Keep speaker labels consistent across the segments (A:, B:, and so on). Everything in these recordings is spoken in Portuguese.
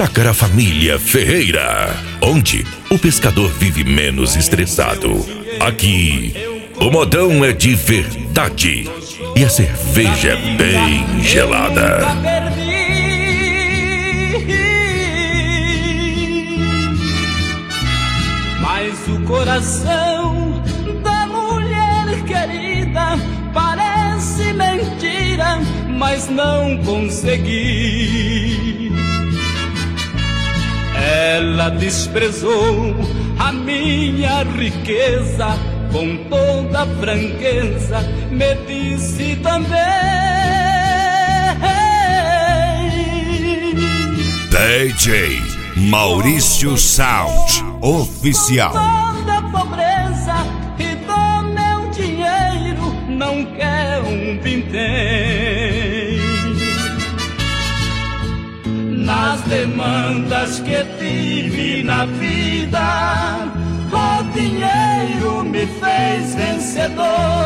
A: Chácara Família Ferreira, onde o pescador vive menos estressado. Aqui, o modão é de verdade e a cerveja é bem gelada.
B: Mas o coração da mulher querida parece mentira, mas não consegui. Ela desprezou a minha riqueza, com toda franqueza me disse também.
C: DJ Maurício Sound Oficial.
B: Da pobreza e do meu dinheiro não quer um vintém. Nas demandas que tive na vida, o dinheiro me fez vencedor.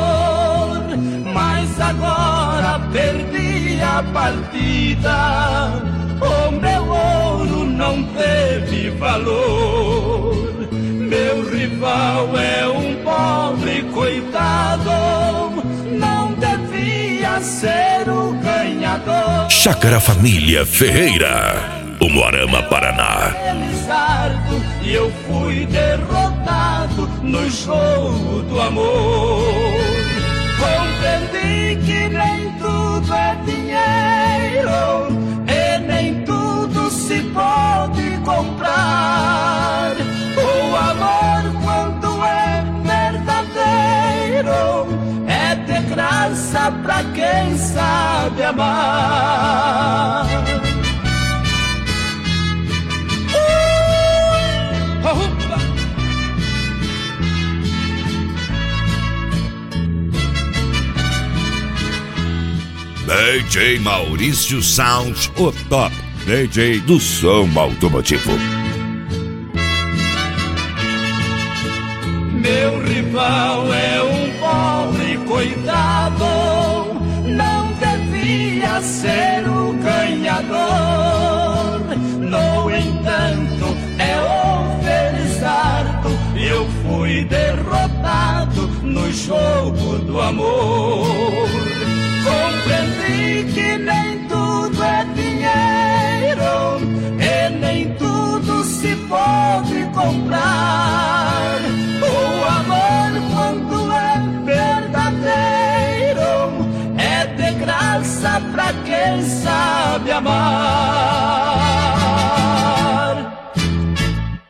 B: Mas agora perdi a partida, o meu ouro não teve valor. Meu rival é um pobre coitado, não devia ser o ganhador.
A: Chácara Família Ferreira, Umuarama, Paraná.
B: E eu fui derrotado no jogo do amor. Compreendi que nem tudo é dinheiro e nem tudo se pode comprar. O amor, quando é verdadeiro, é de graça pra quem sabe amar.
C: DJ Maurício Sound, o top DJ do som automotivo.
B: Meu rival é um pobre coitado, não devia ser o ganhador. No entanto, é o felizardo, eu fui derrotado no jogo do amor. Compreendi que nem tudo é dinheiro e nem tudo se pode comprar. O amor, quando é verdadeiro, é de graça pra quem sabe amar.